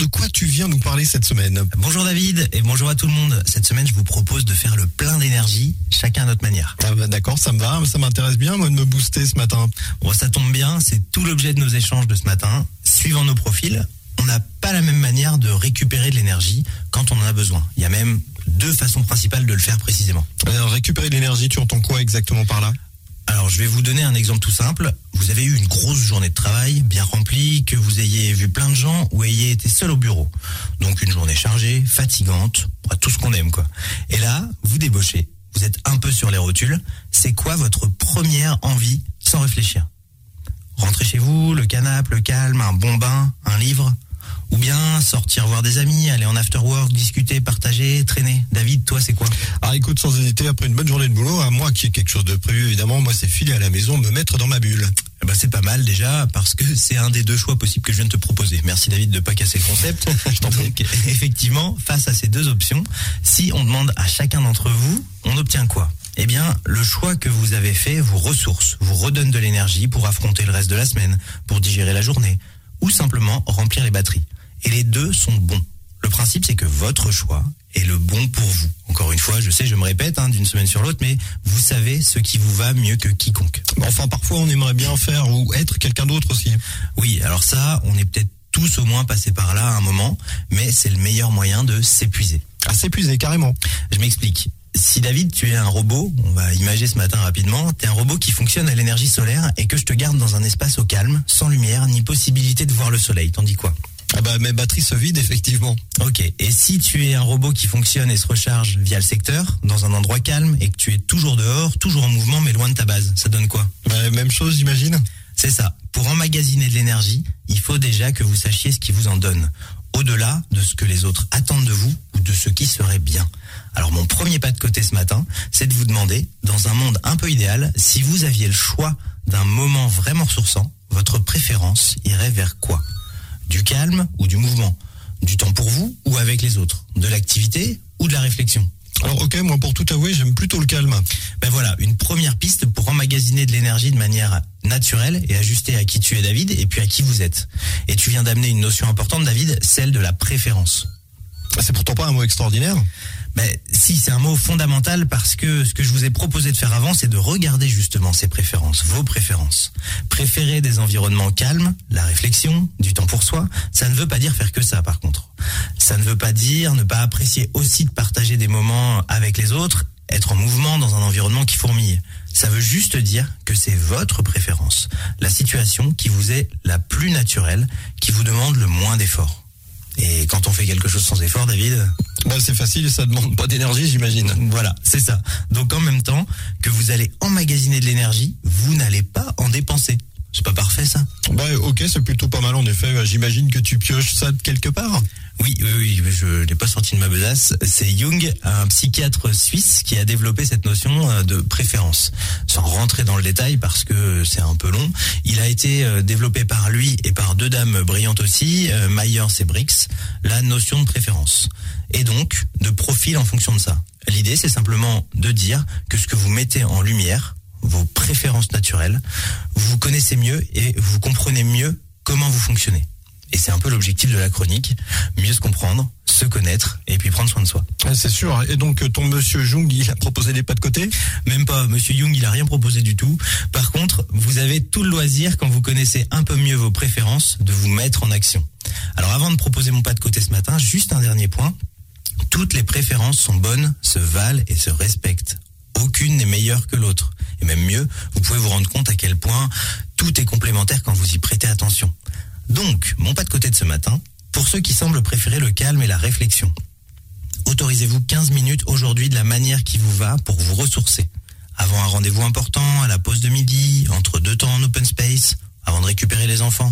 de quoi tu viens nous parler cette semaine? Bonjour David et bonjour à tout le monde. Cette semaine, je vous propose de faire le plein d'énergie, chacun à notre manière. Ah bah d'accord, ça me va, ça m'intéresse bien moi de me booster ce matin. Bon, ça tombe bien, c'est tout l'objet de nos échanges de ce matin. Suivant nos profils, on n'a pas la même manière de récupérer de l'énergie quand on en a besoin. Il y a même deux façons principales de le faire précisément. Alors, récupérer de l'énergie, tu entends quoi exactement par là? Alors, je vais vous donner un exemple tout simple. Vous avez eu une grosse journée de travail, bien remplie, que vous ayez vu plein de gens ou ayez été seul au bureau. Donc, une journée chargée, fatigante, tout ce qu'on aime, quoi. Et là, vous débauchez. Vous êtes un peu sur les rotules. C'est quoi votre première envie sans réfléchir? Rentrer chez vous, le canapé, le calme, un bon bain, un livre? Ou bien sortir voir des amis, aller en after work, discuter, partager, traîner. David, toi, c'est quoi? Ah écoute, sans hésiter, après une bonne journée de boulot, à moi qui ai quelque chose de prévu, évidemment, moi c'est filer à la maison, me mettre dans ma bulle. Eh ben, c'est pas mal déjà, parce que c'est un des deux choix possibles que je viens de te proposer. Merci David de pas casser le concept. Je t'en prie. Donc, effectivement, face à ces deux options, si on demande à chacun d'entre vous, on obtient quoi? Eh bien, le choix que vous avez fait vous ressource, vous redonne de l'énergie pour affronter le reste de la semaine, pour digérer la journée, ou simplement remplir les batteries. Et les deux sont bons. Le principe, c'est que votre choix est le bon pour vous. Encore une fois, je sais, je me répète d'une semaine sur l'autre, mais vous savez ce qui vous va mieux que quiconque. Enfin, parfois, on aimerait bien faire ou être quelqu'un d'autre aussi. Oui, alors ça, on est peut-être tous au moins passés par là à un moment, mais c'est le meilleur moyen de s'épuiser. À s'épuiser, carrément. Je m'explique. Si David, tu es un robot, on va imager ce matin rapidement, tu es un robot qui fonctionne à l'énergie solaire et que je te garde dans un espace au calme, sans lumière, ni possibilité de voir le soleil. T'en dis quoi? Ah bah mes batteries se vident effectivement. Ok, et si tu es un robot qui fonctionne et se recharge via le secteur, dans un endroit calme, et que tu es toujours dehors, toujours en mouvement, mais loin de ta base, ça donne quoi? Bah même chose, j'imagine. C'est ça. Pour emmagasiner de l'énergie, il faut déjà que vous sachiez ce qui vous en donne, au-delà de ce que les autres attendent de vous ou de ce qui serait bien. Alors mon premier pas de côté ce matin, c'est de vous demander, dans un monde un peu idéal, si vous aviez le choix d'un moment vraiment ressourçant, votre préférence irait vers quoi? Du calme ou du mouvement? Du temps pour vous ou avec les autres? De l'activité ou de la réflexion? Alors ok, moi pour tout avouer, j'aime plutôt le calme. Ben voilà, une première piste pour emmagasiner de l'énergie de manière naturelle et ajustée à qui tu es David et puis à qui vous êtes. Et tu viens d'amener une notion importante David, celle de la préférence. C'est pourtant pas un mot extraordinaire. Ben, si, c'est un mot fondamental parce que ce que je vous ai proposé de faire avant, c'est de regarder justement ces préférences, vos préférences. Préférer des environnements calmes, la réflexion, du temps pour soi, ça ne veut pas dire faire que ça par contre. Ça ne veut pas dire ne pas apprécier aussi de partager des moments avec les autres, être en mouvement dans un environnement qui fourmille. Ça veut juste dire que c'est votre préférence, la situation qui vous est la plus naturelle, qui vous demande le moins d'efforts. Et quand on fait quelque chose sans effort, David? Bah c'est facile, ça demande pas d'énergie, j'imagine. Voilà, c'est ça. Donc en même temps que vous allez emmagasiner de l'énergie, vous n'allez pas en dépenser. C'est pas parfait ça? Bah ok, c'est plutôt pas mal en effet. J'imagine que tu pioches ça de quelque part. Oui, je n'ai pas sorti de ma besace. C'est Jung, un psychiatre suisse, qui a développé cette notion de préférence. Sans rentrer dans le détail parce que c'est un peu long, il a été développé par lui et par deux dames brillantes aussi, Myers et Briggs, la notion de préférence. Et donc, de profil en fonction de ça. L'idée, c'est simplement de dire que ce que vous mettez en lumière, vos préférences naturelles, vous connaissez mieux et vous comprenez mieux comment vous fonctionnez. Et c'est un peu l'objectif de la chronique, mieux se comprendre, se connaître et puis prendre soin de soi. Ah, c'est sûr. Et donc ton monsieur Jung, il a proposé des pas de côté? Même pas, monsieur Jung, il a rien proposé du tout. Par contre, vous avez tout le loisir, quand vous connaissez un peu mieux vos préférences, de vous mettre en action. Alors avant de proposer mon pas de côté ce matin, juste un dernier point. Toutes les préférences sont bonnes, se valent et se respectent. Aucune n'est meilleure que l'autre. Et même mieux, vous pouvez vous rendre compte à quel point tout est complémentaire quand vous y prêtez attention. Donc, mon pas de côté de ce matin, pour ceux qui semblent préférer le calme et la réflexion. Autorisez-vous 15 minutes aujourd'hui de la manière qui vous va pour vous ressourcer. Avant un rendez-vous important, à la pause de midi, entre deux temps en open space, avant de récupérer les enfants.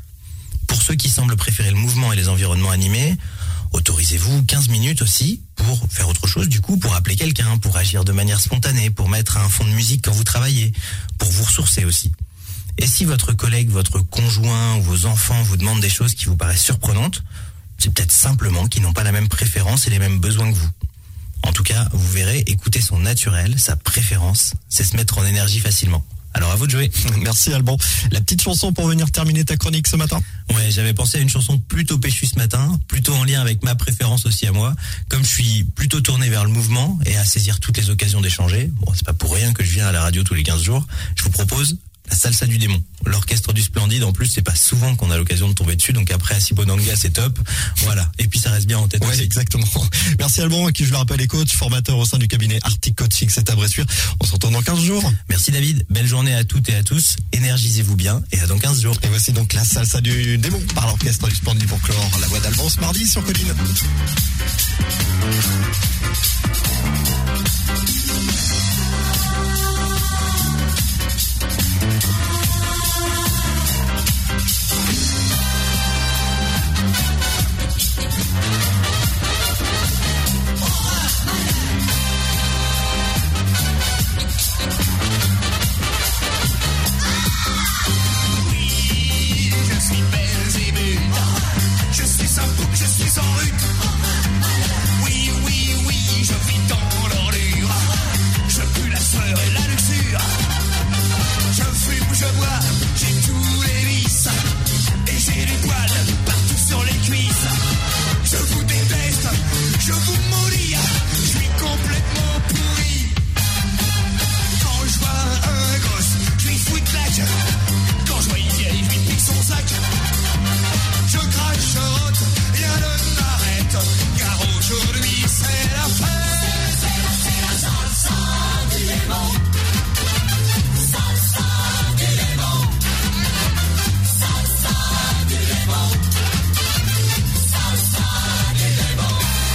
Pour ceux qui semblent préférer le mouvement et les environnements animés, autorisez-vous 15 minutes aussi pour faire autre chose, du coup, pour appeler quelqu'un, pour agir de manière spontanée, pour mettre un fond de musique quand vous travaillez, pour vous ressourcer aussi. Et si votre collègue, votre conjoint ou vos enfants vous demandent des choses qui vous paraissent surprenantes, c'est peut-être simplement qu'ils n'ont pas la même préférence et les mêmes besoins que vous. En tout cas, vous verrez, écouter son naturel, sa préférence, c'est se mettre en énergie facilement. Alors à vous de jouer. Merci Alban. La petite chanson pour venir terminer ta chronique ce matin. Ouais, j'avais pensé à une chanson plutôt péchue ce matin, plutôt en lien avec ma préférence aussi à moi. Comme je suis plutôt tourné vers le mouvement et à saisir toutes les occasions d'échanger, bon, c'est pas pour rien que je viens à la radio tous les 15 jours, je vous propose la salsa du démon. L'orchestre du Splendide, en plus, c'est pas souvent qu'on a l'occasion de tomber dessus, donc après Asibonanga, c'est top. Voilà. Et puis ça reste bien en tête. Ouais, aussi. Exactement. Merci Alban, qui je le rappelle est coach, formateur au sein du cabinet Arctic Coaching, c'est à Bressuire. On se retrouve dans 15 jours. Merci David. Belle journée à toutes et à tous. Énergisez-vous bien et à dans 15 jours. Et voici donc la salsa du démon par l'orchestre du Splendide pour clore la voix d'Alban ce mardi sur Colline. Je suis en rut. Oui, oui, oui, je vis dans l'ordure. Je pue la sueur et la luxure. Je fume, je bois, j'ai tous les vices. Et j'ai des poils partout sur les cuisses. Je vous déteste, je vous maudis. Je suis complètement pourri. Quand je vois un gosse, je lui fous une claque. Quand je vois une vieille, je lui pique son sac. Je crache, je rote, rien ne m'arrête, car aujourd'hui c'est la fête. C'est la salsa du démon. Salsa du démon. Salsa du démon. Salsa du démon.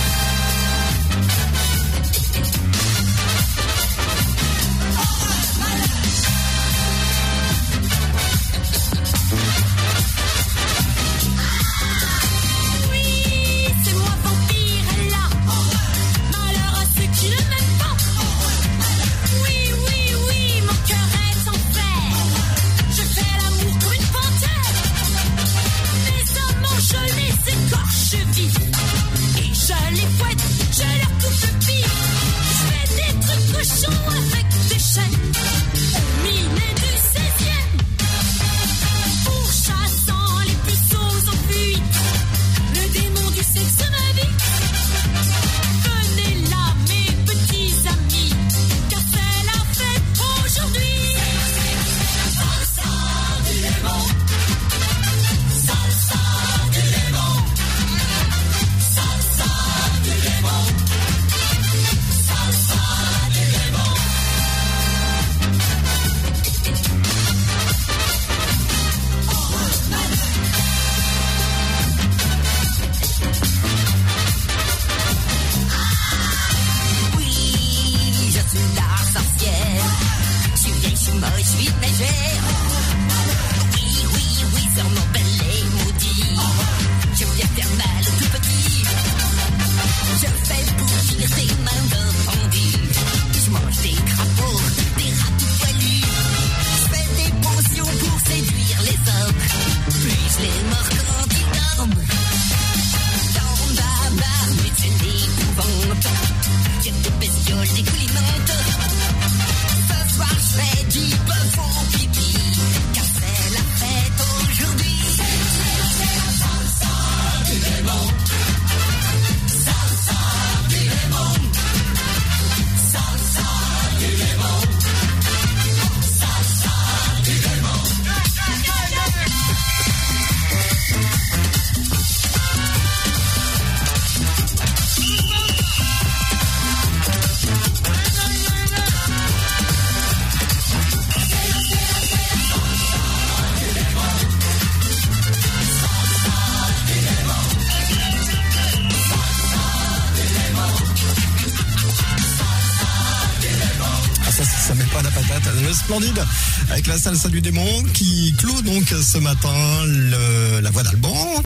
Ça met pas la patate. Le Splendide avec la salsa du démon qui clôt donc ce matin la voix d'Alban.